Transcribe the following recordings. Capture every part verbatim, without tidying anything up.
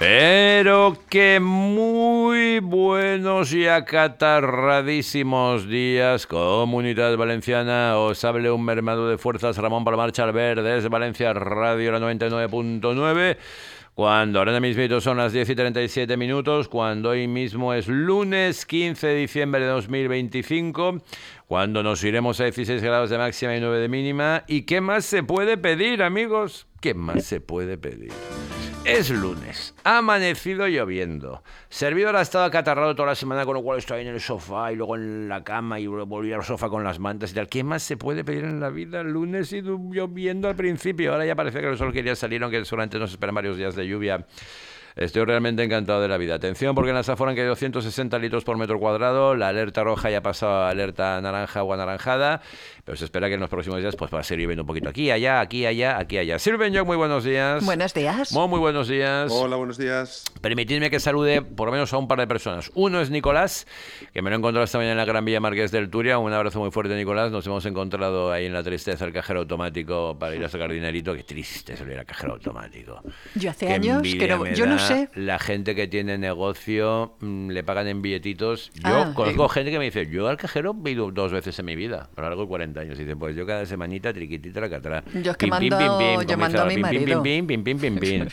Pero que muy buenos y acatarradísimos días, Comunidad Valenciana. Os hable un mermado de fuerzas, Ramón Palomar Chalver, desde Valencia Radio, la noventa y nueve punto nueve. Cuando ahora mismo son las diez y treinta y siete minutos, cuando hoy mismo es lunes quince de diciembre de dos mil veinticinco, cuando nos iremos a dieciséis grados de máxima y nueve de mínima. ¿Y qué más se puede pedir, amigos? ¿Qué más se puede pedir? Es lunes, ha amanecido lloviendo. Servidor ha estado acatarrado toda la semana, con lo cual estoy en el sofá y luego en la cama y volví al sofá con las mantas y tal. ¿Qué más se puede pedir en la vida? Lunes y lloviendo al principio. Ahora ya parece que el sol quería salir, aunque solamente nos esperan varios días de lluvia. Estoy realmente encantado de la vida. Atención, porque en la Safor han caído ciento sesenta litros por metro cuadrado. La alerta roja ya ha pasado a alerta naranja o anaranjada. Pero se espera que en los próximos días pues va a seguir lloviendo un poquito aquí, allá, aquí, allá, aquí, allá. Sirven yo, muy buenos días. Buenos días. Muy, muy buenos días. Hola, buenos días. Permitidme que salude por lo menos a un par de personas. Uno es Nicolás, que me lo he encontrado esta mañana en la Gran Vía Marqués del Turia. Un abrazo muy fuerte, Nicolás. Nos hemos encontrado ahí en la tristeza el cajero automático para ir a sacar dinerito. Qué triste salir al cajero automático. Yo hace Qué años que no, yo no sé. La gente que tiene negocio mmm, le pagan en billetitos. Yo Ah, conozco eh. gente que me dice, yo al cajero he ido dos veces en mi vida, a lo largo de cuarenta años. Y dicen, pues yo cada semanita, triquitita, la catrá. Yo es que mando- yo mando a mi marido. Pim, pim, pim, pim, pim.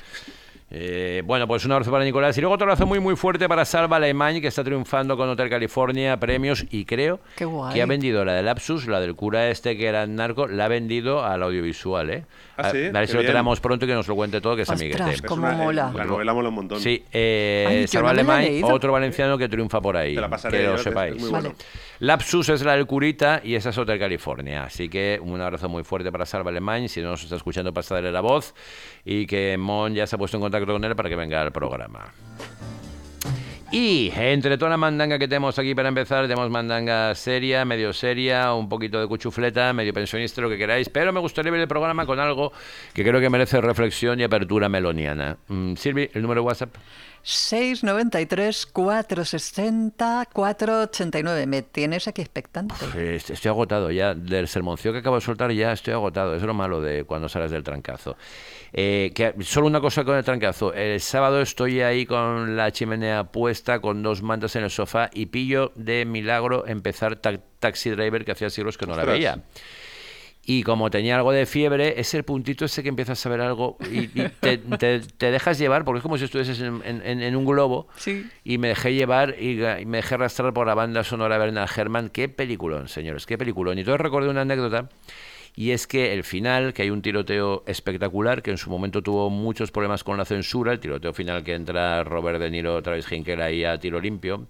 Eh, bueno, pues un abrazo para Nicolás y luego otro abrazo muy muy fuerte para Salva Alemany, que está triunfando con Hotel California, premios, y creo Qué guay. que ha vendido la de Lapsus, la del cura este que era narco, la ha vendido al audiovisual, ¿eh? ¿Ah, sí? A, a ver si Qué lo bien. tenemos pronto y que nos lo cuente todo, que es Ostras, amiguete. Es Cómo una- eh, mola. La novela mola un montón. Sí, eh, Ay, yo Salva no me la he Alemany, leído. otro valenciano que triunfa por ahí, Te la pasaré que yo, lo que es- sepáis. es muy Vale. bueno. Lapsus es la del curita y esa es Hotel California. Así que un abrazo muy fuerte para Salva Alemany. Si no nos está escuchando, pasa a darle la voz. Y que Mon ya se ha puesto en contacto con él para que venga al programa. Y entre toda la mandanga que tenemos aquí para empezar, tenemos mandanga seria, medio seria, un poquito de cuchufleta, medio pensionista, lo que queráis. Pero me gustaría ver el programa con algo que creo que merece reflexión y apertura meloniana. Mm, Silvi, el número de WhatsApp. seis noventa y tres, cuatrocientos sesenta, cuatrocientos ochenta y nueve. Me tienes aquí expectante. Pues estoy agotado ya. Del sermoncio que acabo de soltar ya estoy agotado. Es lo malo de cuando sales del trancazo. Eh, que solo una cosa con el trancazo. El sábado estoy ahí con la chimenea puesta, con dos mantas en el sofá y pillo de milagro empezar ta- Taxi Driver, que hacía siglos que no la Ostras. veía. Y como tenía algo de fiebre, es el puntito ese que empiezas a ver algo y, y te, te- te dejas llevar, porque es como si estuvieses en, en- en un globo. Sí. Y me dejé llevar y, ga- y me dejé arrastrar por la banda sonora de Bernard Herrmann. Qué peliculón, señores, qué peliculón. Y entonces recordé una anécdota, y es que el final, que hay un tiroteo espectacular, que en su momento tuvo muchos problemas con la censura, el tiroteo final que entra Robert De Niro, Travis Hinkel ahí a tiro limpio.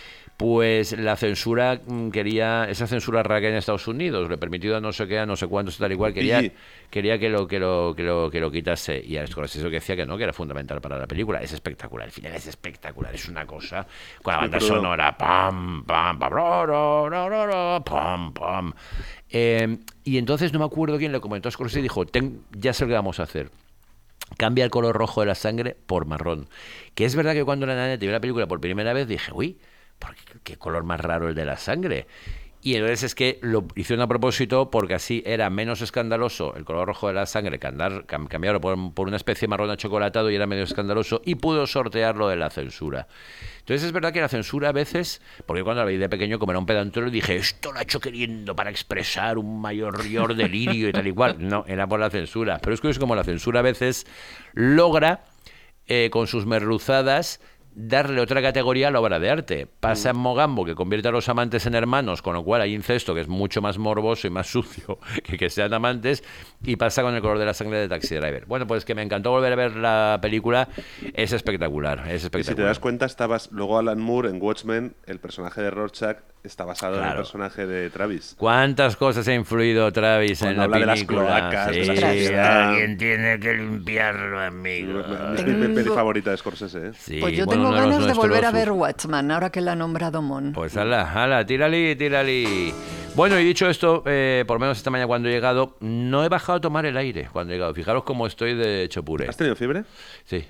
Pues la censura mm, quería, esa censura rara que hay en Estados Unidos, le permitido a no sé qué, a no sé cuántos, tal y cual, quería, Sí. quería que lo, que lo, que lo, que lo quitase. Y a Scorsese que decía que no, que era fundamental para la película. Es espectacular, el final es espectacular, es una cosa, con la Muy banda crudo. sonora, pam, pam, pam, ro, ro, ro, ro, ro, pam, pam. Eh, y entonces no me acuerdo quién le comentó a Scorsese y dijo, Ten, ya sé lo que vamos a hacer. Cambia el color rojo de la sangre por marrón. Que es verdad que cuando la nana te vi la película por primera vez dije, uy, ¿por qué, qué color más raro el de la sangre? Y entonces es que lo hicieron a propósito porque así era menos escandaloso el color rojo de la sangre, que andar, cam- cambiarlo por, por una especie de marrón achocolatado y era medio escandaloso, y pudo sortear lo de la censura. Entonces es verdad que la censura a veces, porque cuando la vi de pequeño como era un pedantero dije, esto lo ha hecho queriendo para expresar un mayor delirio y tal y cual. No, era por la censura. Pero es que es como la censura a veces logra, eh, con sus merluzadas, darle otra categoría a la obra de arte. Pasa en Mogambo, que convierte a los amantes en hermanos, con lo cual hay incesto, que es mucho más morboso y más sucio que que sean amantes, y pasa con El color de la sangre de Taxi Driver. Bueno, pues que me encantó volver a ver la película, es espectacular, es Y espectacular. si te das cuenta, estabas luego Alan Moore en Watchmen, el personaje de Rorschach está basado en Claro. el personaje de Travis. ¿Cuántas cosas ha influido Travis Cuando en la habla de las película? cloacas, Sí, de la sociedad. alguien tiene que limpiarlo, amigo. Es Tengo- mi peli favorita de Scorsese, ¿eh? Sí, Pues yo bueno, tengo uno de los ganas de nuestros, volver a uf. ver Watchman, ahora que la ha nombrado Mon. Pues ala, ala, tírali, tírali. Bueno, y dicho esto, eh, por lo menos esta mañana cuando he llegado, no he bajado a tomar el aire cuando he llegado. Fijaros cómo estoy de chopure. ¿Has tenido fiebre? Sí.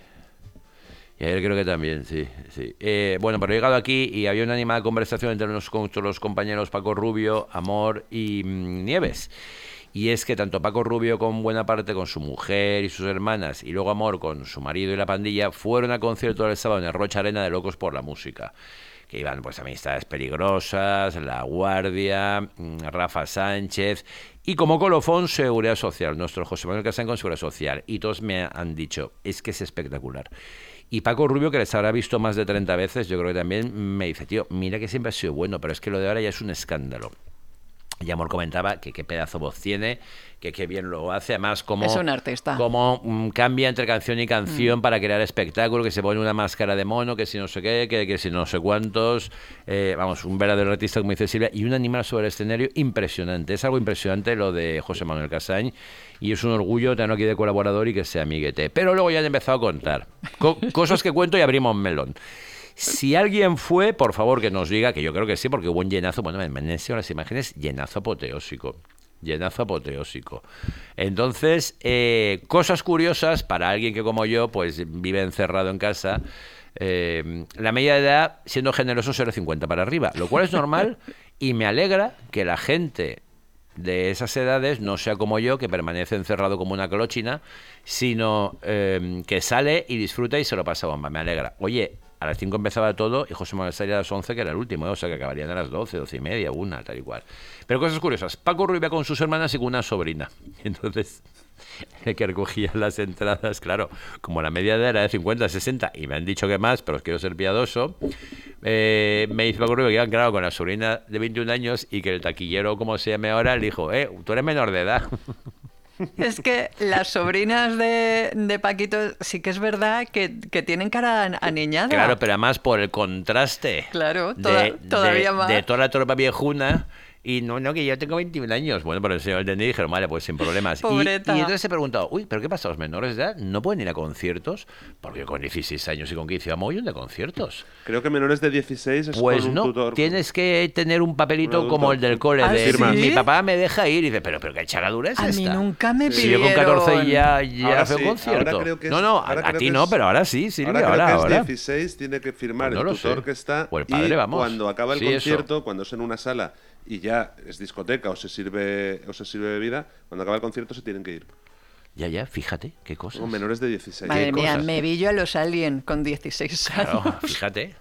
Y ayer creo que también, sí. sí. Eh, bueno, pero he llegado aquí y había una animada conversación entre los, con los compañeros Paco Rubio, Amor y mm, Nieves. Y es que tanto Paco Rubio con buena parte, con su mujer y sus hermanas, y luego Amor con su marido y la pandilla, fueron a concierto el sábado en el Rocha Arena de Locos por la Música. Que iban pues Amistades Peligrosas, La Guardia, Rafa Sánchez y como colofón Seguridad Social, nuestro José Manuel Casán con Seguridad Social. Y todos me han dicho, es que es espectacular. Y Paco Rubio, que les habrá visto más de treinta veces, yo creo que también me dice, tío, mira que siempre ha sido bueno, pero es que lo de ahora ya es un escándalo. Y Amor comentaba que qué pedazo voz tiene, que qué bien lo hace, además cómo, es un artista. cómo um, cambia entre canción y canción mm. para crear espectáculo, que se pone una máscara de mono, que si no sé qué, que, que si no sé cuántos, eh, vamos, un verdadero artista como dice Silvia, y un animal sobre el escenario impresionante, es algo impresionante lo de José Manuel Casañ, y es un orgullo tenerlo aquí de colaborador y que sea amiguete. Pero luego ya han empezado a contar Co- cosas que cuento y abrimos melón. Si alguien fue, por favor que nos diga, que yo creo que sí, porque hubo un llenazo, bueno, me han enseñado las imágenes, llenazo apoteósico, llenazo apoteósico. Entonces, eh, cosas curiosas para alguien que como yo, pues vive encerrado en casa, eh, la media de edad, siendo generoso, será cincuenta para arriba, lo cual es normal y me alegra que la gente de esas edades no sea como yo, que permanece encerrado como una clochina, sino eh, que sale y disfruta y se lo pasa bomba, me alegra. Oye, a las cinco empezaba todo y José Manuel salía a las once, que era el último, ¿eh? O sea que acabarían a las doce, doce y media, una, tal y cual. Pero cosas curiosas. Paco Rubio con sus hermanas y con una sobrina. Entonces, el que recogía las entradas, claro, como la media de edad era de cincuenta, sesenta, y me han dicho que más, pero os quiero ser piadoso, eh, me dice Paco Rubio que iban, claro, con la sobrina de veintiún años y que el taquillero, como se llame ahora, le dijo, eh, tú eres menor de edad. Es que las sobrinas de, de Paquito sí que es verdad que, que tienen cara aniñada. Claro, pero además por el contraste. Claro, toda, de, todavía de, más. De toda la tropa viejuna. Y no, no, que yo tengo veintiún años. Bueno, pero el señor entendí y dijeron, vale, pues sin problemas. Y, y entonces se preguntó, uy, ¿pero qué pasa? ¿Los menores de edad no pueden ir a conciertos? Porque con dieciséis años y con quince iba a mogollón de conciertos. Creo que menores de dieciséis es pues con un no, tutor. Tienes que tener un papelito un como el del cole. ¿Ah, de, sí? Mi papá me deja ir. Y dice, pero, pero qué charadura es a esta. A mí nunca me sí. pidieron. Si yo con catorce ya, ya fue sí, un concierto. Creo que es, no, no, a, a ti no, es, pero ahora sí, Silvia. Ahora, ahora, creo que ahora. es dieciséis, tiene que firmar pues no el tutor sé. que está. O el padre, y vamos. cuando acaba el sí, concierto, eso. cuando es en una sala y ya es discoteca o se sirve o se sirve bebida, cuando acaba el concierto se tienen que ir. Ya, ya, fíjate, qué cosas. Son menores de dieciséis. Madre mía, cosas? me vi yo a los Alien con dieciséis años. Claro, fíjate.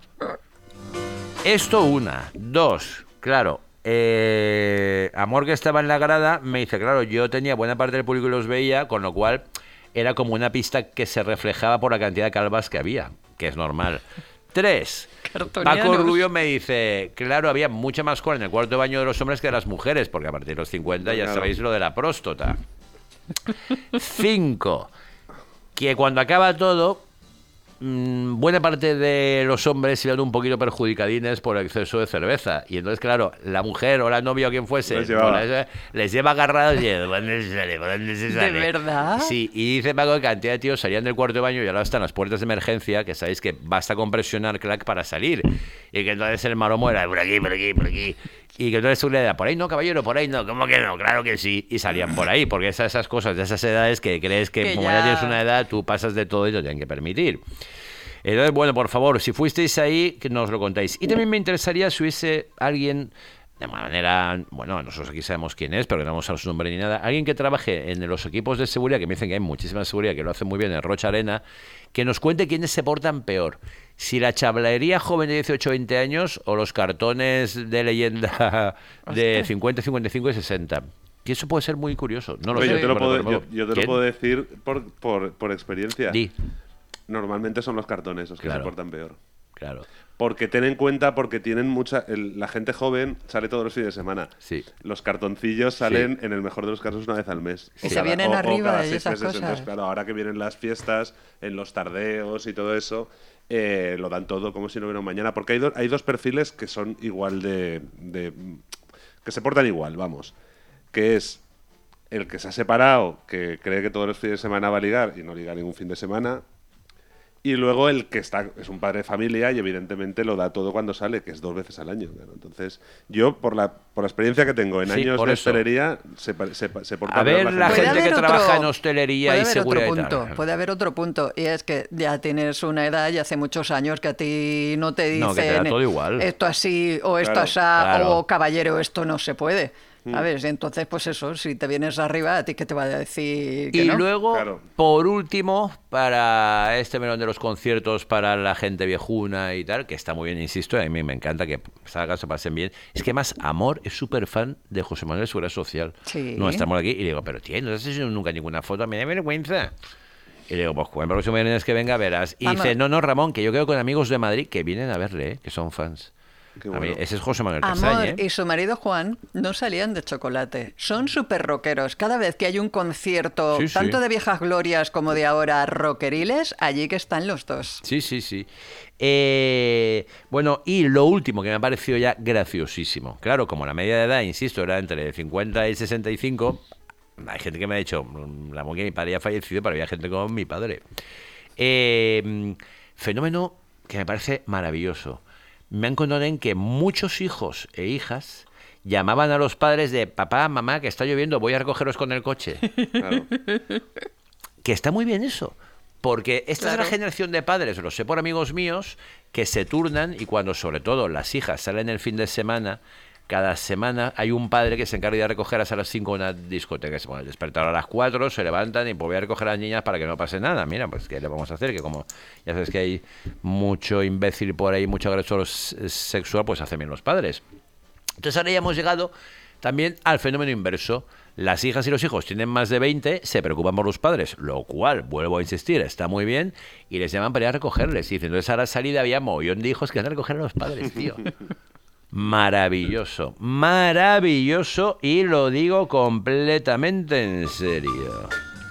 Esto una. Dos, claro. Eh, Amor, que estaba en la grada, me dice, claro, yo tenía buena parte del público y los veía, con lo cual era como una pista que se reflejaba por la cantidad de calvas que había, que es normal. Tres. Paco Rubio me dice, claro, había mucha más cola en el cuarto de baño de los hombres que de las mujeres, porque a partir de los cincuenta ya claro. sabéis lo de la próstata. Cinco. Que cuando acaba todo, mmm, buena parte de los hombres iban un poquito perjudicadines por el exceso de cerveza. Y entonces, claro, la mujer o la novia o quien fuese les, llevaba. les, les lleva agarrados y ¿dónde se sale? ¿Dónde se sale? ¿De verdad? Sí, y dice Paco que cantidad de tíos salían del cuarto de baño y ahora están las puertas de emergencia, que sabéis que basta con presionar clac para salir. Y que entonces el maromo era por aquí, por aquí, por aquí. Y que entonces tú le das, por ahí no, caballero, por ahí no, ¿cómo que no? Claro que sí. Y salían por ahí, porque esas, esas cosas de esas edades que crees que, que como ya... ya tienes una edad, tú pasas de todo y te tienen que permitir. Entonces, bueno, por favor, si fuisteis ahí, que nos lo contáis. Y también me interesaría si hubiese alguien, de manera, bueno, nosotros aquí sabemos quién es, pero no vamos a su nombre ni nada, alguien que trabaje en los equipos de seguridad, que me dicen que hay muchísima seguridad, que lo hacen muy bien en Rocha Arena, que nos cuente quiénes se portan peor. Si la chavalería joven de dieciocho o veinte años o los cartones de leyenda de cincuenta, cincuenta y cinco y sesenta. Y eso puede ser muy curioso. No lo Oye, sé. Yo te lo pero, puedo, pero, yo, yo te lo puedo decir por, por, por experiencia. Di. Normalmente son los cartones los que claro. se portan peor. Claro. Porque ten en cuenta, porque tienen mucha... El, la gente joven sale todos los fines de semana. Sí. Los cartoncillos salen, sí. en el mejor de los casos, una vez al mes. Y se cada, vienen o, arriba o cada de esas meses. cosas. Entonces, claro, ahora que vienen las fiestas, en los tardeos y todo eso, eh, lo dan todo como si no hubiera un mañana. Porque hay, do, hay dos perfiles que son igual de, de... que se portan igual, vamos. Que es el que se ha separado, que cree que todos los fines de semana va a ligar y no liga ningún fin de semana. Y luego el que está es un padre de familia y evidentemente lo da todo cuando sale, que es dos veces al año. Claro. Entonces, yo, por la por la experiencia que tengo en sí, años de eso. hostelería, se, se, se porta A ver, la gente que otro, trabaja en hostelería y seguridad. Otro punto, puede haber otro punto, y es que ya tienes una edad y hace muchos años que a ti no te dicen no, que te da todo igual. esto así o esto claro, así, claro. o caballero, esto no se puede. A ver, entonces, pues eso, si te vienes arriba, ¿a ti qué te va a decir que Y no? luego, Claro. por último, para este melón de los conciertos, para la gente viejuna y tal, que está muy bien, insisto, a mí me encanta que salgan, se pasen bien. Es que más Amor es súper fan de José Manuel Seguridad Social. Sí. No estamos aquí y le digo, pero tío, no has hecho nunca ninguna foto, me da vergüenza. Y le digo, pues el próximo viernes que venga verás. Y Vamos. dice, no, no, Ramón, que yo quedo con amigos de Madrid que vienen a verle, ¿eh? Que son fans. Qué A mí, bueno. ese es José Manuel Amor Castaña, ¿eh? y su marido Juan no salían de chocolate. Son súper rockeros. Cada vez que hay un concierto, Sí, sí. tanto de viejas glorias como de ahora rockeriles, allí que están los dos. Sí, sí, sí. Eh, bueno, y lo último que me ha parecido ya graciosísimo. Claro, como la media de edad, insisto, era entre cincuenta y sesenta y cinco, hay gente que me ha dicho, la mujer de mi padre ya ha fallecido, pero había gente como mi padre. Eh, fenómeno que me parece maravilloso. Me han contado en que muchos hijos e hijas llamaban a los padres de papá, mamá, que está lloviendo, voy a recogeros con el coche. Claro. Que está muy bien eso. Porque esta Claro. es la generación de padres, lo sé por amigos míos, que se turnan y cuando sobre todo las hijas salen el fin de semana, cada semana hay un padre que se encarga de recogerlas a las cinco en una discoteca. Se pone el despertador a las cuatro, se levantan y pues voy a recoger a las niñas para que no pase nada. Mira, pues ¿qué le vamos a hacer? Que como ya sabes que hay mucho imbécil por ahí, mucho agresor s- sexual, pues hacen bien los padres. Entonces ahora ya hemos llegado también al fenómeno inverso. Las hijas y los hijos tienen más de veinte, se preocupan por los padres, lo cual, vuelvo a insistir, está muy bien, y les llaman para ir a recogerles. Y dicen, entonces a la salida había mogollón de hijos que van a recoger a los padres, tío. Maravilloso, maravilloso, y lo digo completamente en serio.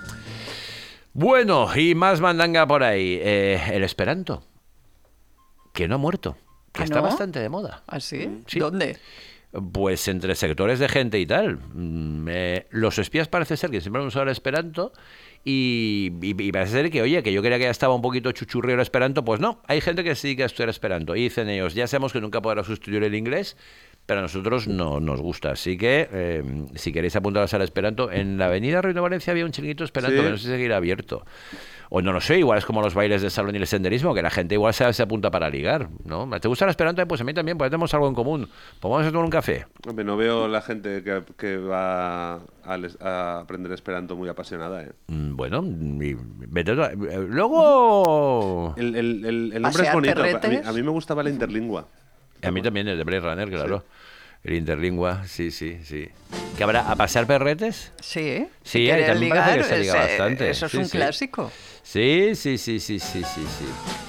Bueno, y más mandanga por ahí. Eh, el Esperanto, que no ha muerto, que ¿Ah, está no? bastante de moda. ¿Ah, sí? Sí. ¿Dónde? Pues entre sectores de gente y tal. Mm, eh, los espías parece ser que siempre han usado el Esperanto y, y- y parece ser que, oye, que yo creía que ya estaba un poquito chuchurrío el Esperanto, pues no, hay gente que sí que estudia Esperanto. Y dicen ellos, ya sabemos que nunca podrá sustituir el inglés, pero a nosotros no nos gusta. Así que, eh, si queréis apuntaros al Esperanto, en la avenida Reino Valencia había un chiringuito Esperanto Sí. que no sé si seguirá abierto. O no lo sé, igual es como los bailes de salón y el senderismo, que la gente igual se, se apunta para ligar, ¿no? ¿Te gusta el Esperanto? Pues a mí también, pues tenemos algo en común. Pues vamos a tomar un café. Hombre, no veo la gente que, que va a, les- a aprender Esperanto muy apasionada, ¿eh? Mm, Bueno, y vete tú- eh, luego... El, el- el- el nombre es ¿Pasear bonito. A mí, perretes? a mí me gustaba la interlingua. A mí también, el de Blade Runner, claro. El Interlingua, sí, sí, sí. ¿Que habrá a pasar perretes? Sí. Sí, si quieres también parece ligar, que se liga ese- bastante. Eso es Sí, un sí. clásico. Sí, sí, sí, sí, sí, sí, sí.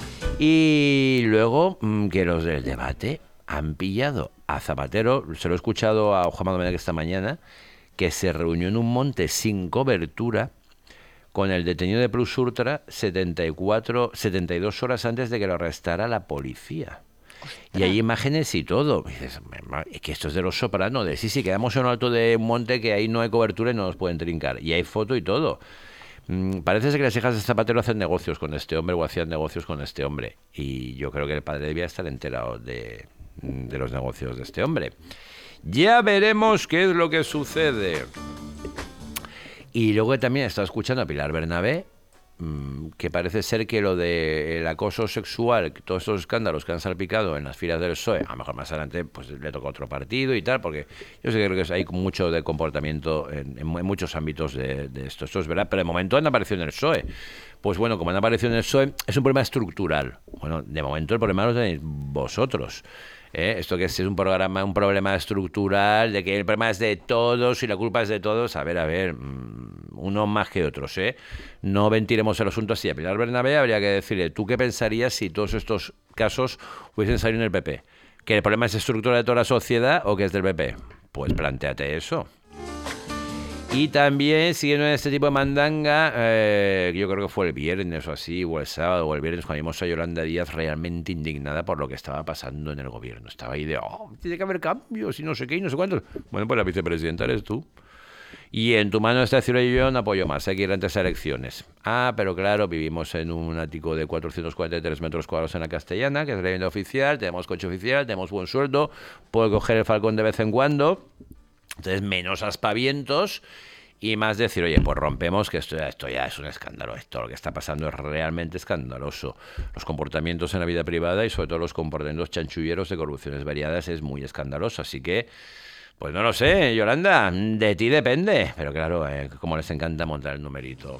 Y luego mm, que los del debate han pillado a Zapatero, se lo he escuchado a Juan Manuel esta mañana, que se reunió en un monte sin cobertura con el detenido de Plus Ultra setenta y cuatro, setenta y dos horas antes de que lo arrestara la policía. Y hay imágenes y todo. Y dices, "Mamá, es que esto es de Los Soprano, de sí, sí, quedamos en lo alto de un monte que ahí no hay cobertura y no nos pueden trincar. Y hay foto y todo. Mm, parece ser que las hijas de Zapatero hacen negocios con este hombre o hacían negocios con este hombre. Y yo creo que el padre debía estar enterado de, de los negocios de este hombre. Ya veremos qué es lo que sucede. Y luego también he estado escuchando a Pilar Bernabé, mmm, que parece ser que lo del acoso sexual, todos estos escándalos que han salpicado en las filas del P S O E, a lo mejor más adelante pues le toca otro partido y tal, porque yo sé que creo que hay mucho de comportamiento en, en, en muchos ámbitos de, de esto. Esto es verdad, pero de momento han aparecido en el P S O E. Pues bueno, como han aparecido en el P S O E, es un problema estructural. Bueno, de momento el problema lo tenéis vosotros. ¿Eh? Esto que es un programa, un problema estructural, de que el problema es de todos y la culpa es de todos. A ver, a ver, mmm, unos más que otros, ¿eh? No ventilemos el asunto así. A Pilar Bernabé habría que decirle, ¿tú qué pensarías si todos estos casos hubiesen salido en el P P? ¿Que el problema es estructural de toda la sociedad o que es del P P? Pues plantéate eso. Y también, siguiendo en este tipo de mandanga, eh, yo creo que fue el viernes o así, o el sábado o el viernes, cuando vimos a Yolanda Díaz realmente indignada por lo que estaba pasando en el gobierno. Estaba ahí de, oh, tiene que haber cambios y no sé qué y no sé cuántos. Bueno, pues la vicepresidenta eres tú. Y en tu mano está decirle, yo no apoyo más, hay que ir antes a elecciones. Ah, pero claro, vivimos en un ático de cuatrocientos cuarenta y tres metros cuadrados en la Castellana, que es la vivienda oficial, tenemos coche oficial, tenemos buen sueldo, puedo coger el Falcón de vez en cuando. Entonces, menos aspavientos y más decir, oye, pues rompemos, que esto ya, esto ya es un escándalo. Esto lo que está pasando es realmente escandaloso. Los comportamientos en la vida privada y sobre todo los comportamientos chanchulleros de corrupciones variadas es muy escandaloso. Así que, Pues no lo sé, Yolanda, de ti depende. Pero claro, eh, como les encanta montar el numerito.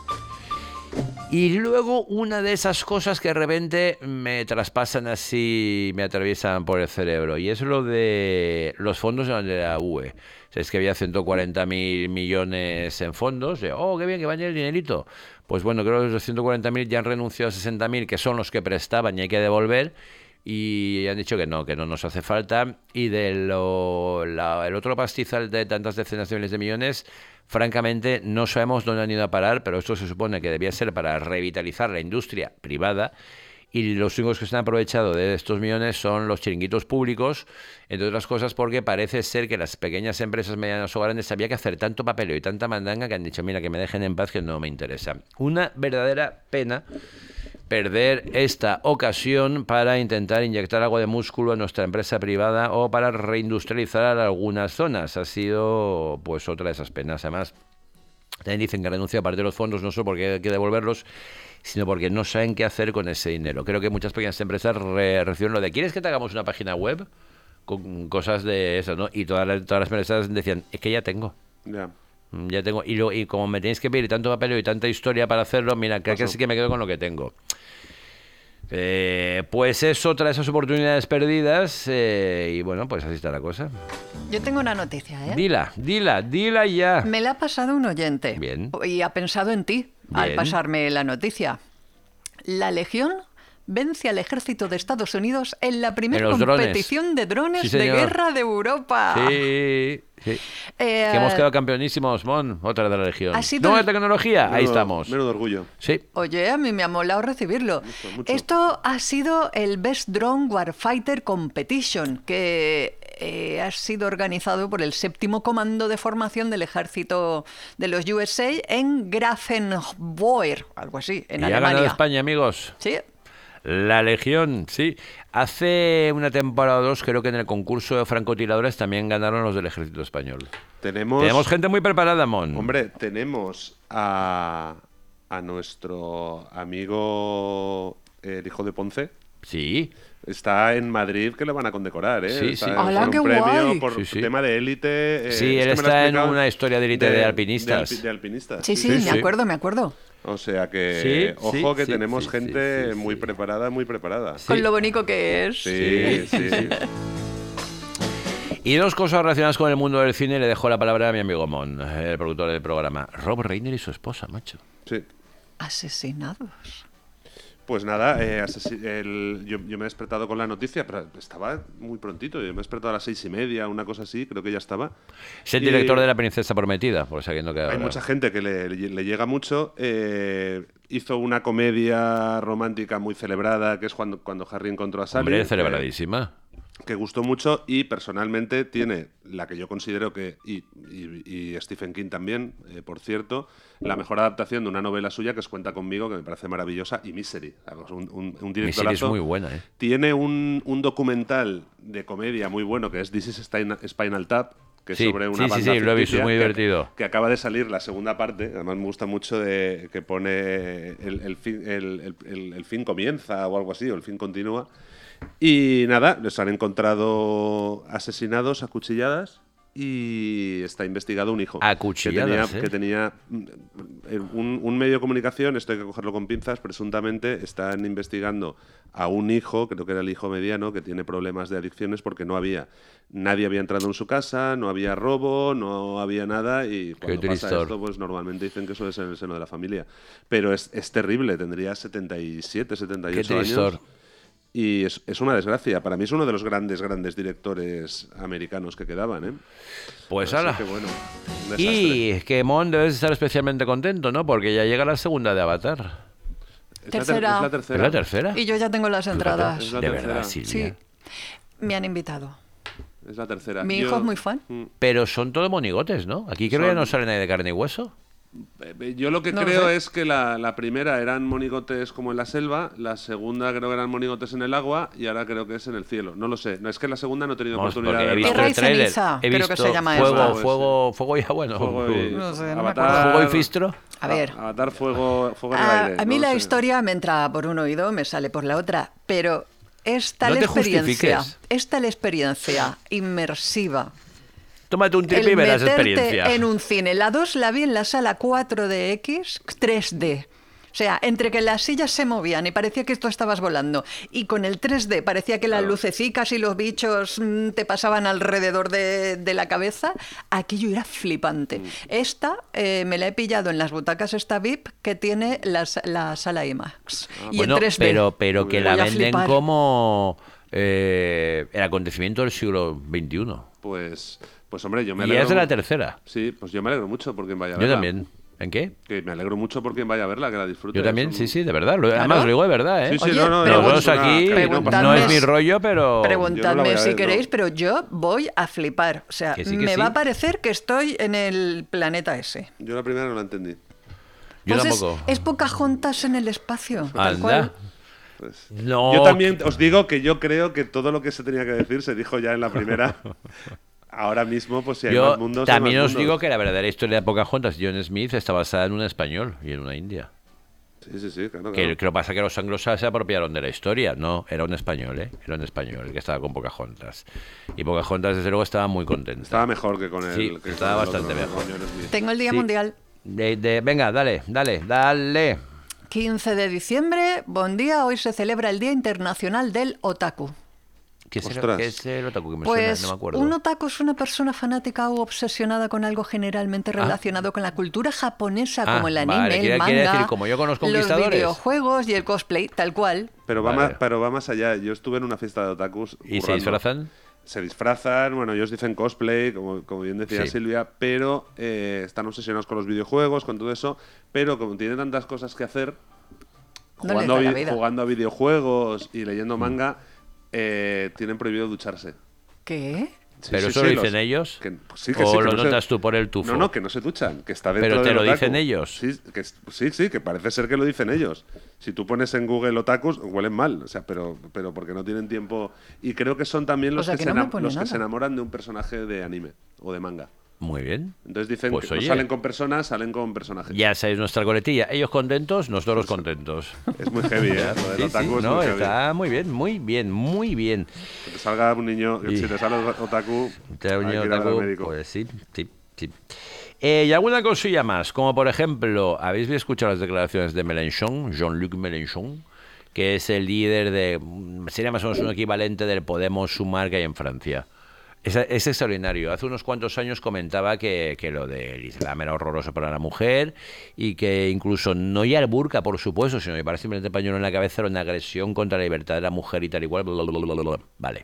Y luego una de esas cosas que de repente me traspasan así, me atraviesan por el cerebro, y es lo de los fondos de la U E. O sea, es que había ciento cuarenta mil millones en fondos, de, oh, qué bien, que vaya el dinerito. Pues bueno, creo que los ciento cuarenta mil ya han renunciado a sesenta mil, que son los que prestaban y hay que devolver, y han dicho que no, que no nos hace falta. Y de lo, la, el otro pastizal de tantas decenas de miles de millones, francamente no sabemos dónde han ido a parar, pero esto se supone que debía ser para revitalizar la industria privada, y los únicos que se han aprovechado de estos millones son los chiringuitos públicos, entre otras cosas porque parece ser que las pequeñas empresas, medianas o grandes, había que hacer tanto papeleo y tanta mandanga que han dicho, mira, que me dejen en paz, que no me interesa. Una verdadera pena perder esta ocasión para intentar inyectar algo de músculo a nuestra empresa privada o para reindustrializar algunas zonas. Ha sido pues otra de esas penas. Además, también dicen que renuncia a parte de los fondos, no solo porque hay que devolverlos, sino porque no saben qué hacer con ese dinero. Creo que muchas pequeñas empresas re reciben lo de, ¿quieres que te hagamos una página web? Con cosas de eso, ¿no? Y todas las, todas las empresas decían, es que ya tengo. Ya. Yeah. Ya tengo, y, lo, y como me tenéis que pedir tanto papeleo y tanta historia para hacerlo, mira, creo que sí que me quedo con lo que tengo. Eh, pues es otra de esas oportunidades perdidas, eh, y bueno, pues así está la cosa. Yo tengo una noticia, ¿eh? Dila, dila, dila ya. Me la ha pasado un oyente. Bien. Y ha pensado en ti Bien. al pasarme la noticia. La Legión vence al ejército de Estados Unidos en la primera En competición drones. de drones Sí, de señor. guerra de Europa. Sí, sí. Eh, Que hemos quedado campeonísimos, Mon, otra de la Legión. ha sido Nueva el- tecnología, ahí Menudo- estamos. Menudo orgullo. Sí. Oye, a mí me ha molado recibirlo. Mucho, mucho. Esto ha sido el Best Drone Warfighter Competition, que eh, ha sido organizado por el séptimo Comando de Formación del Ejército de los U S A en Grafenwohr, algo así, en Y ha ganado Alemania. España, amigos. Sí. La Legión, sí. Hace una temporada o dos, creo que en el concurso de francotiradores también ganaron los del ejército español. Tenemos, Tenemos gente muy preparada, Mon. hombre, tenemos a, a nuestro amigo el hijo de Ponce. Sí. Está en Madrid, que le van a condecorar, ¿eh? Sí, Está sí. por ¡Hala, un qué premio guay! por Sí, sí. tema de élite. eh, Sí, es él que me lo ha está en explicado una historia de élite de alpinistas. De, alpi- de alpinistas. Sí, sí, Sí, me sí. acuerdo, me acuerdo. O sea que, Sí, ojo sí, que sí, tenemos sí, gente sí, sí, muy sí. preparada, muy preparada. Sí. Con lo bonito que es. Sí, sí. sí. Y dos cosas relacionadas con el mundo del cine, le dejo la palabra a mi amigo Mon, el productor del programa. Rob Reiner y su esposa, macho. Sí. Asesinados. Pues nada, eh, asesi- el- yo, yo me he despertado con la noticia, pero estaba muy prontito. Yo me he despertado a las seis y media, una cosa así, creo que ya estaba. Es el Y director de La Princesa Prometida, por si alguien no queda Hay ahora. mucha gente que le, le- le llega mucho. eh, hizo una comedia romántica muy celebrada, que es cuando, cuando Harry encontró a Sally. Hombre, que- celebradísima. que gustó mucho y personalmente tiene la que yo considero que, y, y- y Stephen King también, eh, por cierto, la mejor adaptación de una novela suya que es Cuenta conmigo, que me parece maravillosa, y Misery. Vamos, un, un, un Mi serie es directorazo. muy buena, ¿eh? Tiene un, un documental de comedia muy bueno que es This is Spinal, Spinal Tap, que es Sí, sobre una sí, sí, banda sí, lo he visto, ficticia es muy que- divertido. Que acaba de salir la segunda parte, además me gusta mucho de que pone el, el fin, el, el- el- el fin comienza o algo así, o el fin continúa. Y nada, les han encontrado asesinados, acuchilladas, y está investigado un hijo. Acuchilladas, que ¿eh? tenía, que tenía mm, un, un medio de comunicación, esto hay que cogerlo con pinzas, presuntamente están investigando a un hijo, creo que era el hijo mediano, que tiene problemas de adicciones porque no había, nadie había entrado en su casa, no había robo, no había nada, y cuando pasa tristor. esto, pues normalmente dicen que eso es en el seno de la familia. Pero es, es terrible, tendría setenta y siete, setenta y Qué ocho años. tristor. Y es, es una desgracia. Para mí es uno de los grandes, grandes directores americanos que quedaban, ¿eh? Pues Así ala. que bueno, un desastre. Y que Mon debes estar especialmente contento, ¿no? Porque ya llega la segunda de Avatar. Es la ter- Tercera. es la ¿Es tercera. la tercera? Y yo ya tengo las entradas. Es la De tercera. verdad, Sí, Silvia. me han invitado. Es la tercera. Mi Yo- hijo es muy fan. Mm. Pero son todos monigotes, ¿no? Aquí creo que Son- no sale nadie de carne y hueso. Eh, Yo lo que No lo creo sé. es que la, la primera eran monigotes como en la selva, la segunda creo que eran monigotes en el agua y ahora creo que es en el cielo. No lo sé. No, es que la segunda no he tenido Vamos, oportunidad porque de he verla. visto Tierra el y tráiler. ceniza, He creo visto que se llama fuego, eso. fuego, fuego y ah, bueno. Fuego y, No sé, no me Avatar- acuerdo. Fuego y fistro. A ver. Avatar, fuego, fuego en el A, aire. a mí no la sé. historia me entra por un oído, me sale por la otra, pero es tal No te experiencia, justifiques. es tal experiencia inmersiva Tómate un trip el y verás meterte experiencia. en un cine. La dos la vi en la sala cuatro D X tres D. O sea, entre que las sillas se movían y parecía que tú estabas volando, y con el tres D parecía que las Claro. lucecicas y los bichos mm, te pasaban alrededor de, de la cabeza, aquello era flipante. Esta eh, me la he pillado en las butacas esta V I P que tiene las- la sala IMAX. y Bueno, en tres D. pero, pero Muy que bien. la Voy a venden flipar. como eh, el acontecimiento del siglo veintiuno. Pues, pues hombre, yo me Y alegro. es de la mu- tercera. Sí, pues yo me alegro mucho porque vaya a Yo verla. también. ¿En qué? Que me alegro mucho porque vaya a verla, que la disfrute. Yo también, Es un- sí, sí, de verdad. Lo- Además, lo digo de verdad, ¿eh? Sí, sí, Oye, no, no, pero no, Los es dos una- aquí que no pasa no nada. es mi rollo, pero... Preguntadme Yo no la voy a si ver, queréis, no. pero yo voy a flipar. O sea, Que sí, que me sí. va a parecer que estoy en el planeta ese. Yo la primera no la entendí. Yo Pues es- tampoco. Es, Pocahontas en el espacio. Tal Anda. cual. Pues, No. Yo también os digo que yo creo que todo lo que se tenía que decir se dijo ya en la primera. Ahora mismo, pues si hay Yo más mundos. hay también más os mundos. digo que la verdadera historia de Pocahontas, John Smith, está basada en un español y en una india. Sí, sí, sí, claro. Que, claro. que lo que pasa es que los anglosajones se apropiaron de la historia. No, era un español, ¿eh? Era un español el que estaba con Pocahontas. Y Pocahontas, desde luego, estaba muy contenta. Estaba mejor que con el. Sí, que estaba con el bastante otro, mejor. con John Smith. Tengo el Día Sí. Mundial. De- de- venga, dale, dale, dale. quince de diciembre, buen día, hoy se celebra el Día Internacional del Otaku. ¿Qué es, el, Ostras. qué es el otaku que me Pues suena? No me acuerdo. un otaku es una persona fanática o obsesionada con algo generalmente relacionado con la cultura japonesa, Ah, como el anime, vale, quiere- el manga, quiere decir, como yo con los los conquistadores. videojuegos y el cosplay, tal cual. Pero va, Vale. más, pero va más allá. Yo estuve en una fiesta de otakus. ¿Y se currando. disfrazan? Se disfrazan, bueno, ellos dicen cosplay, como, como bien decía Sí. Silvia, pero eh, están obsesionados con los videojuegos, con todo eso, pero como tienen tantas cosas que hacer, No les jugando, da a, la vi- vida. jugando a videojuegos y Mm. leyendo manga, eh, tienen prohibido ducharse. ¿Qué? Sí, ¿Pero sí, eso sí, lo los- dicen ellos? que- pues sí, que ¿O sí, que lo no se- notas tú por el tufo? No, no, que no se duchan, que está dentro Pero te del lo otaku. dicen ellos. Sí, que, es- sí, sí, que parece ser que lo dicen ellos. Si tú pones en Google otakus, huelen mal, o sea, pero, pero porque no tienen tiempo. Y creo que son también O los, sea, que, que se, no me enam- pone los que nada. se enamoran de un personaje de anime o de manga. Muy bien. Entonces dicen Pues que no oye. salen con personas, salen con personajes. Ya sabéis nuestra coletilla. Ellos contentos, nosotros contentos. Es muy heavy, ¿eh? Lo del Sí, otaku sí, es no, muy heavy. está muy bien, muy bien, muy bien. Que te salga un niño, Y- si te sale otaku, Te hay ha que unido ir al otaku, médico. pues sí, sí, sí. Eh, y alguna cosilla más, como por ejemplo, ¿habéis escuchado las declaraciones de Mélenchon, Jean-Luc Mélenchon, que es el líder de, sería más o menos un equivalente del Podemos Sumar que hay en Francia? Es, es extraordinario. Hace unos cuantos años comentaba que, que lo del Islam era horroroso para la mujer y que incluso no ya el burka, por supuesto, sino llevar simplemente pañuelo en la cabeza era una agresión contra la libertad de la mujer y tal igual. Bla, bla, bla, bla, bla. Vale.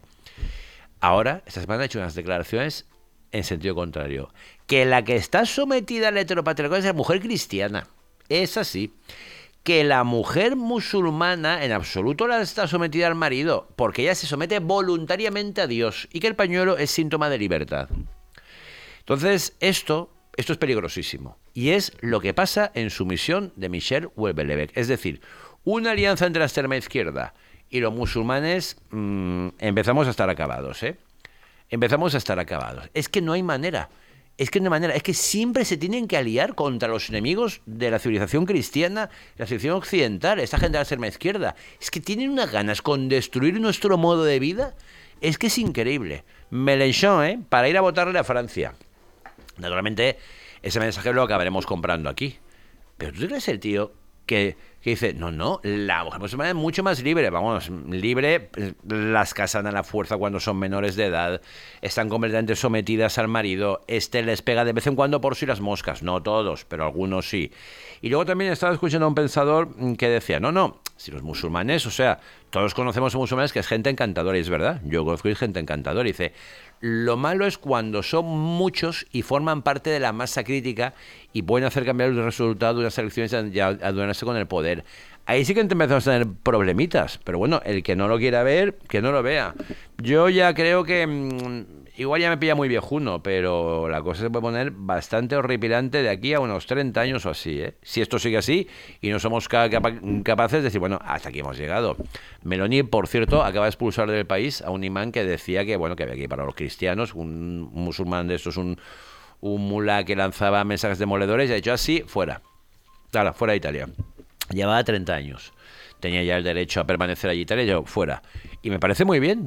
Ahora, esta semana ha hecho unas declaraciones en sentido contrario. Que la que está sometida al heteropatriarcado es la mujer cristiana. Es así. Que la mujer musulmana en absoluto la está sometida al marido, porque ella se somete voluntariamente a Dios y que el pañuelo es síntoma de libertad. Entonces, esto, esto es peligrosísimo. Y es lo que pasa en su misión de Michel Houellebecq. Es decir, una alianza entre la extrema izquierda y los musulmanes, mmm, empezamos a estar acabados, ¿eh? Empezamos a estar acabados. Es que no hay manera. Es que no hay manera. Es que siempre se tienen que aliar contra los enemigos de la civilización cristiana, la civilización occidental, esta gente de la extrema izquierda. Es que tienen unas ganas con destruir nuestro modo de vida. Es que es increíble. Mélenchon, ¿eh? Para ir a votarle a Francia. Naturalmente, ese mensaje lo acabaremos comprando aquí. Pero ¿tú te crees el tío que, que dice, no, no, la mujer musulmana es mucho más libre, vamos, libre, las casan a la fuerza cuando son menores de edad, están completamente sometidas al marido, este les pega de vez en cuando por si las moscas, no todos, pero algunos sí. Y luego también estaba escuchando a un pensador que decía, no, no, si los musulmanes, o sea, todos conocemos a musulmanes que es gente encantadora, y es verdad, yo conozco gente encantadora, y dice, lo malo es cuando son muchos y forman parte de la masa crítica y pueden hacer cambiar el resultado de unas elecciones y adueñarse con el poder. Ahí sí que empezamos a tener problemitas, pero bueno, el que no lo quiera ver, que no lo vea. Yo ya creo que mmm, igual ya me pilla muy viejuno, pero la cosa se puede poner bastante horripilante de aquí a unos treinta años o así, ¿eh? Si esto sigue así y no somos ca- capa- capaces de decir, bueno, hasta aquí hemos llegado. Meloni, por cierto, acaba de expulsar del país a un imán que decía que, bueno, que había que ir para los cristianos, un, un musulmán de estos, un, un mulá que lanzaba mensajes demoledores, y ha dicho así, fuera. Claro, fuera de Italia. Llevaba treinta años. Tenía ya el derecho a permanecer allí, Italia, y yo, fuera. Y me parece muy bien.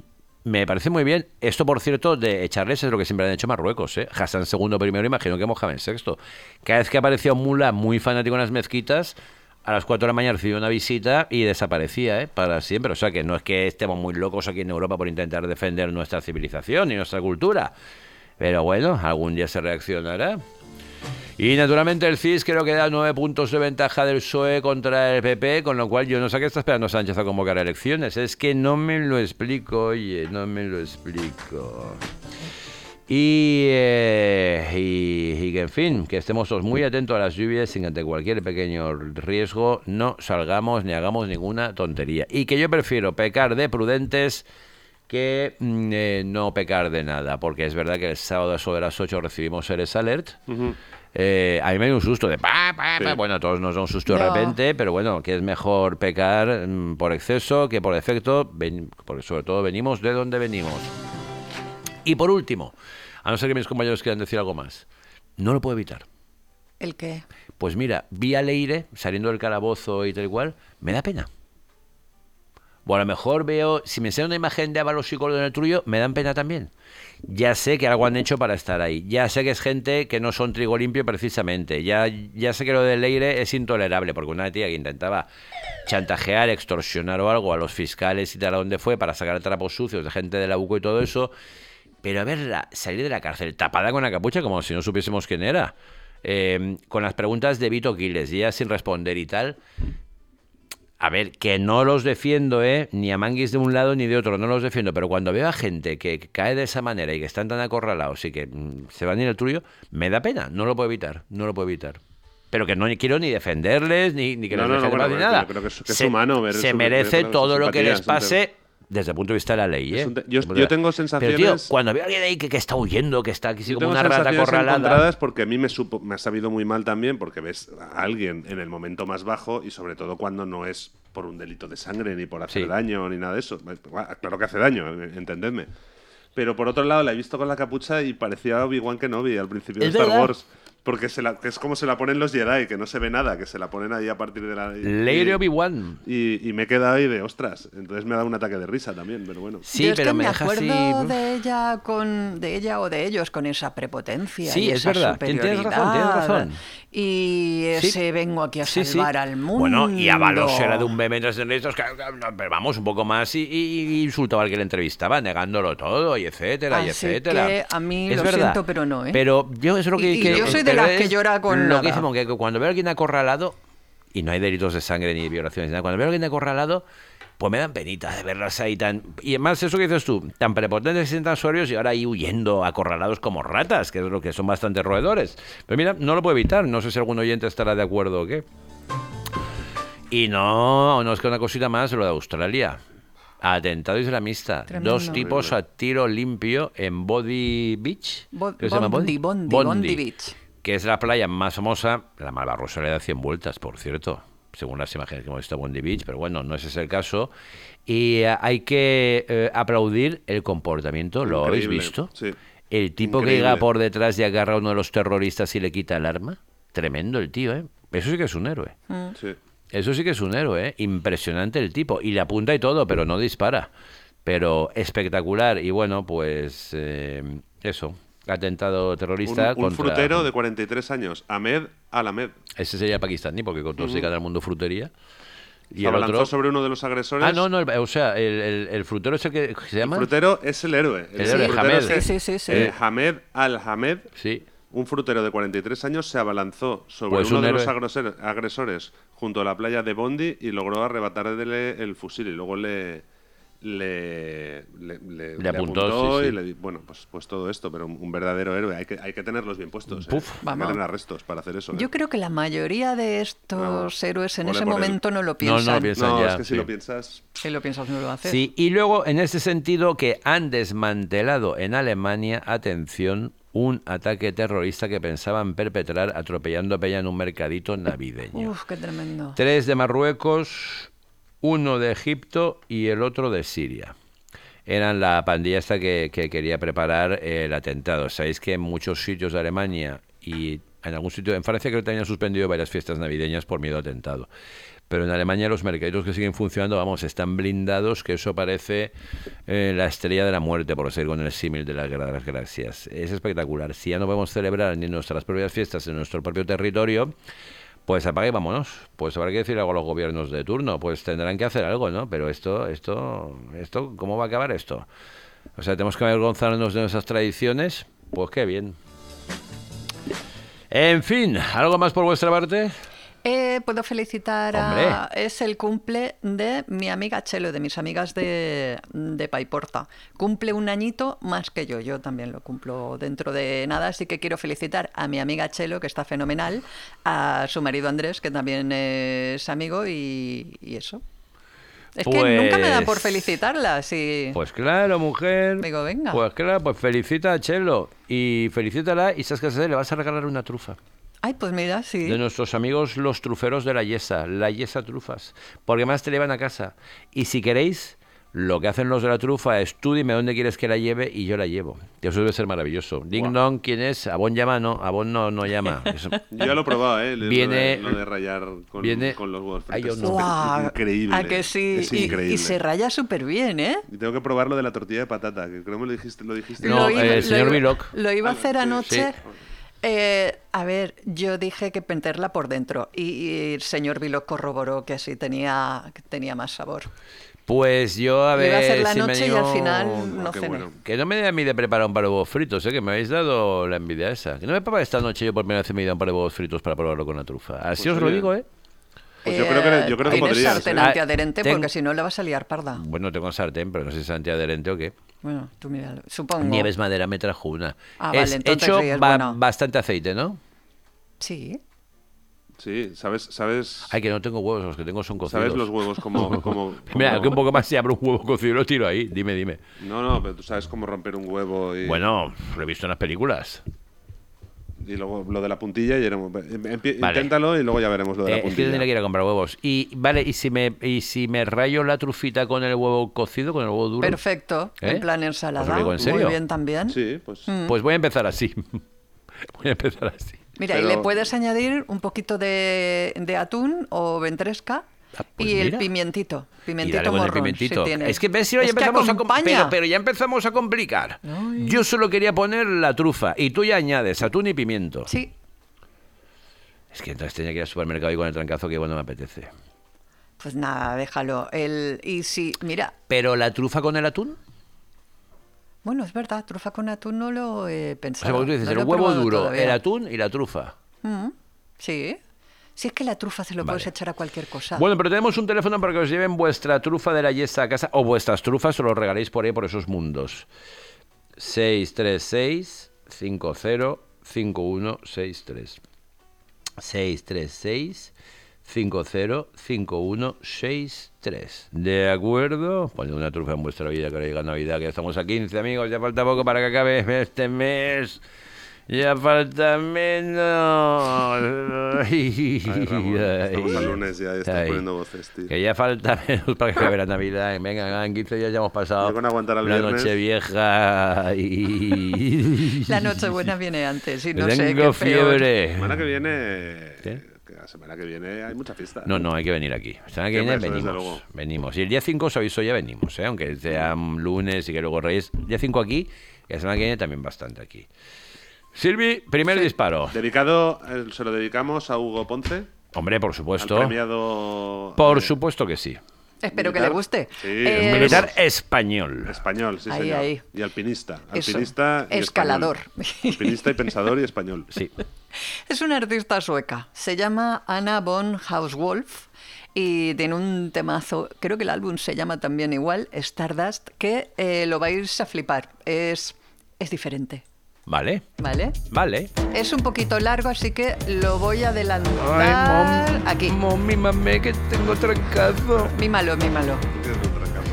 Me parece muy bien. Esto, por cierto, de echarles es lo que siempre han hecho Marruecos, ¿eh? Hassan segundo primero, imagino que Mohamed sexto. Cada vez que aparecía un mulá muy fanático en las mezquitas, a las cuatro de la mañana recibía una visita y desaparecía, ¿eh? Para siempre. O sea que no es que estemos muy locos aquí en Europa por intentar defender nuestra civilización y nuestra cultura. Pero bueno, algún día se reaccionará. Y naturalmente el C I S creo que da nueve puntos de ventaja del P S O E contra el P P, con lo cual yo no sé qué está esperando Sánchez a convocar elecciones. Es que no me lo explico, oye, no me lo explico. Y, eh, y, y que en fin, que estemos todos muy atentos a las lluvias sin que ante cualquier pequeño riesgo no salgamos ni hagamos ninguna tontería. Y que yo prefiero pecar de prudentes que eh, no pecar de nada, porque es verdad que el sábado a eso de las ocho recibimos Eres Alert. Uh-huh. Eh, a mí me dio un susto de pa, pa, pa. Sí. Bueno, a todos nos da un susto no. de repente, pero bueno, que es mejor pecar mm, por exceso que por defecto, ven, porque sobre todo venimos de donde venimos. Y por último, a no ser que mis compañeros quieran decir algo más, no lo puedo evitar. ¿El qué? Pues mira, vi a Leire saliendo del calabozo y tal y cual, me da pena. O a lo mejor veo, si me enseñan una imagen de Ábalos y Cordón en el Trullo, me dan pena también. Ya sé que algo han hecho para estar ahí. Ya sé que es gente que no son trigo limpio precisamente. Ya, ya sé que lo de Leire es intolerable, porque una tía que intentaba chantajear, extorsionar o algo a los fiscales y tal, a donde fue, para sacar trapos sucios de gente de la U C O y todo eso. Pero a verla salir de la cárcel tapada con la capucha como si no supiésemos quién era. Eh, con las preguntas de Vito Quiles y ella sin responder y tal... A ver, que no los defiendo, ¿eh? Ni a manguis de un lado ni de otro, no los defiendo. Pero cuando veo a gente que cae de esa manera y que están tan acorralados y que mmm, se van a ir al tuyo, me da pena. No lo puedo evitar, no lo puedo evitar. Pero que no quiero ni defenderles, ni, ni que no, les no, deje no, ni bueno, nada. Creo que es, que es se, humano ver se eso, merece ver todo lo que les simpatías, pase... Desde el punto de vista de la ley, ¿eh? Yo, yo tengo sensaciones... Pero, tío, cuando veo a alguien ahí que, que está huyendo, que está aquí como una rata acorralada... acorralada... porque a mí me, supo, me ha sabido muy mal también, porque ves a alguien en el momento más bajo y sobre todo cuando no es por un delito de sangre, ni por hacer sí. daño, ni nada de eso. Claro que hace daño, entendedme. Pero por otro lado la he visto con la capucha y parecía Obi-Wan Kenobi al principio de Star Wars. Porque se la, que es como se la ponen los Jedi, que no se ve nada, que se la ponen ahí a partir de la... Leire Obi-Wan. Y, y me he quedado ahí de ostras. Entonces me ha dado un ataque de risa también, pero bueno. Sí, Yo pero es que me, me acuerdo así... de ella con de ella o de ellos con esa prepotencia. Sí, y es esa verdad. Tienes razón, tienes razón. Y ese sí. vengo aquí a salvar sí, sí. al mundo. Bueno, y Ábalos era de un meme de estos, pero vamos, un poco más y, y, y insultaba al que le entrevistaba, negándolo todo, y etcétera, Así y etcétera. Que a mí es lo verdad. siento, pero no, ¿eh? Pero yo es lo que... Y, que y yo soy de las que llora con lo nada. que decimos, que cuando veo a alguien acorralado, y no hay delitos de sangre ni violaciones, nada, cuando veo a alguien acorralado, pues me dan penita de verlas ahí tan... Y además eso que dices tú, tan prepotentes y tan soberbios y ahora ahí huyendo acorralados como ratas, que es lo que son bastante roedores. Pero mira, no lo puedo evitar, no sé si algún oyente estará de acuerdo o qué. Y no, no es que una cosita más, lo de Australia. Atentado islamista. Tremendo. Dos tipos a tiro limpio en Bondi Beach. Bo- ¿Qué se llama Bondi? Bondi, Bondi, Bondi Beach. Que es la playa más famosa, la Malvarrosa le da cien vueltas, por cierto, según las imágenes que hemos visto en Bondi Beach, pero bueno, no ese es el caso. Y eh, hay que eh, aplaudir el comportamiento, ¿lo Increíble. habéis visto? Sí. El tipo Increíble. que llega por detrás y agarra a uno de los terroristas y le quita el arma. Tremendo el tío, ¿eh? Eso sí que es un héroe. Mm. Sí. Eso sí que es un héroe, ¿eh? Impresionante el tipo. Y le apunta y todo, pero no dispara. Pero espectacular. Y bueno, pues eh, eso... Atentado terrorista un, un contra... frutero de cuarenta y tres años, Ahmed Al-Ahmed. Ese sería pakistaní, porque con todo uh-huh. se dedica al mundo frutería. Y se abalanzó otro... sobre uno de los agresores. Ah, no, no, el, o sea, el, el, el frutero es el que se llama... El frutero es el héroe. El, el héroe, sí, Hamed. Sí, sí, sí. sí. Eh, Ahmed Al-Ahmed, sí. un frutero de cuarenta y tres años, se abalanzó sobre pues uno un de héroe. los agresores, agresores junto a la playa de Bondi y logró arrebatarle el fusil y luego le... Le, le, le, le apuntó, le apuntó sí, y sí. le bueno pues pues todo esto, pero un, un verdadero héroe. Hay que hay que tenerlos bien puestos. Puf, ¿eh? Hay que tener arrestos para hacer eso. ¿eh? Yo creo que la mayoría de estos no, héroes en ese momento él. no lo piensan. No, no, piensan no ya, es que si sí. lo piensas. Si lo piensas no lo haces. Sí, y luego en ese sentido que han desmantelado en Alemania, atención, un ataque terrorista que pensaban perpetrar atropellando a Peña en un mercadito navideño. Uf, qué tremendo. Tres de Marruecos, uno de Egipto y el otro de Siria. Eran la pandilla esta que, que quería preparar el atentado. Sabéis que en muchos sitios de Alemania y En algún sitio, en Francia creo que también han suspendido varias fiestas navideñas por miedo a atentado. Pero en Alemania los mercaditos que siguen funcionando, vamos, están blindados, que eso parece eh, la estrella de la muerte, por seguir con el símil de la Guerra de las Galaxias. Es espectacular. Si ya no podemos celebrar ni nuestras propias fiestas en nuestro propio territorio, pues apague y vámonos. Pues habrá que decir algo a los gobiernos de turno. Pues tendrán que hacer algo, ¿no? Pero esto, esto, esto, ¿cómo va a acabar esto? O sea, tenemos que avergonzarnos de nuestras tradiciones. Pues qué bien. En fin, ¿algo más por vuestra parte? Eh, puedo felicitar Hombre. a... Es el cumple de mi amiga Chelo, de mis amigas de, de Paiporta. Cumple un añito más que yo. Yo también lo cumplo dentro de nada, así que quiero felicitar a mi amiga Chelo, que está fenomenal, a su marido Andrés, que también es amigo, y, y eso. Es Pues- que nunca me da por felicitarla, sí. Pues claro, mujer. Digo, venga. Pues claro, pues felicita a Chelo. Y felicítala y sabes qué hacer, le vas a regalar una trufa. Ay, pues mira, sí. De nuestros amigos los truferos de la Yesa, la Yesa Trufas, porque más te llevan a casa. Y si queréis, lo que hacen los de la trufa es tú dime dónde quieres que la lleve y yo la llevo. Y eso debe ser maravilloso. Ding Guau. dong, ¿quién es? Abón llama, no, Abón no, no llama. Eso- Yo ya lo he probado, ¿eh? Lo Viene- de, lo de rayar con, viene- con los huevos Ay, fritos. yo no. Guau, Es increíble. ¿a que sí? Es Y- increíble. Y, se raya súper bien, ¿eh? Y tengo que probar lo de la tortilla de patata, que creo que me lo dijiste. Lo dijiste No, Lo eh, señor lo Milok. Lo iba a Ah, hacer sí, anoche. sí. Eh, a ver, yo dije que penterla por dentro y, y el señor Vilok corroboró que así tenía, que tenía más sabor. Pues yo a Lo ver iba a hacer la si me noche y animo- al final no qué cené. bueno. Que no me dé a mí de preparar un par de huevos fritos, ¿eh? Que me habéis dado la envidia esa. Que no me pasa esta noche yo por primera vez me he dado un par de huevos fritos para probarlo con la trufa. Así Pues os lo oye. digo, ¿eh? Pues yo creo que- yo creo que tienes podrías, sartén ¿eh? antiadherente Ah, ten- porque si no le vas a liar parda. Bueno, tengo sartén, pero no sé si es antiadherente o qué. Bueno, tú míralo. Supongo. Nieves Madera me trajo una. Ah, es vale, entonces hecho sí, es ba- bueno. bastante aceite, ¿no? Sí. Sí, ¿sabes? ¿Sabes? Ay, que no tengo huevos, los que tengo son cocidos. ¿Sabes los huevos como, como, Mira, como- que un poco más si abro un huevo cocido y lo tiro ahí. Dime, dime. No, no, pero tú sabes cómo romper un huevo y, Bueno, lo he visto en las películas. y luego lo de la puntilla y éramos- empie- Vale. Inténtalo y luego ya veremos lo de Eh, la es que puntilla. tendría que ir a comprar huevos. Y vale, y si me y si me rayo la trufita con el huevo cocido, con el huevo duro. Perfecto. ¿Eh? En plan ¿Os lo ensalada. digo en serio? Muy bien también. Sí, pues Mm. Pues voy a empezar así. Voy a empezar así. Mira, Pero- y le puedes añadir un poquito de, de atún o ventresca Ah, pues y mira. el pimientito. Y Pimientito dale con el morrón, pimentito. si tienes. Es que ves si ya Es que empezamos a com- acompaña. pero, pero ya empezamos a complicar. Yo solo quería poner la trufa y tú ya añades atún y pimiento. Sí, Es que entonces tenía que ir al supermercado y con el trancazo que bueno me apetece. pues nada, déjalo. El, y si, mira, Pero la trufa con el atún. bueno, es verdad, trufa con atún no lo he O sea, pensado. porque tú dices no el lo he huevo probado duro, todavía. el atún y la trufa. Mm, sí. Si es que la trufa se lo Vale. puedes echar a cualquier cosa. Bueno, pero tenemos un teléfono para que os lleven vuestra trufa de la Yesa a casa o vuestras trufas, o los regaléis por ahí, por esos mundos. seis tres seis, cinco cero, cinco uno seis tres. seis tres seis, cinco cero, cinco uno seis tres. ¿De acuerdo? Poned una trufa en vuestra vida, que ahora llega Navidad, que ya estamos a quince, amigos. Ya falta poco para que acabe este mes. Ya falta menos. Ay, Ay, Ramón, estamos ay. al lunes ya y estás Ay. poniendo voces, tío. Que ya falta menos para que acabe la Navidad. Venga, en quince días ya hemos pasado Yo con aguantar al la viernes. noche vieja y... La Nochebuena viene antes y no Tengo sé qué peor. fiebre. La semana que viene. ¿Qué? que La semana que viene hay mucha fiesta. No, no, hay que venir aquí. La semana que Siempre viene eso, desde venimos. luego. Venimos. Y el día cinco os aviso, ya venimos, ¿eh? Aunque sea un lunes y que luego reyes. Día cinco aquí, y la semana que viene también bastante aquí. Silvi, primer disparo. Dedicado, eh, se lo dedicamos a Hugo Ponce, Hombre, por al supuesto. premiado. Por eh, supuesto que sí. Espero que militar. le guste. Sí, Eh, es Militar español. Español, sí, Ahí, señor. ahí. Y alpinista. Eso. Alpinista y Escalador. español. Alpinista y pensador y español. Sí. Es una artista sueca. Se llama Anna von Hauswolf y tiene un temazo. Creo que el álbum se llama también igual, Stardust, que eh, lo vais a flipar. Es, es diferente, Vale, ¿vale? vale. Es un poquito largo, así que lo voy a adelantar Ay, mom, aquí. Mami, mami, que tengo trancazo. Mímalo, mímalo. Tienes un trancazo.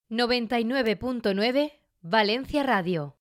noventa y nueve punto nueve Valencia Radio.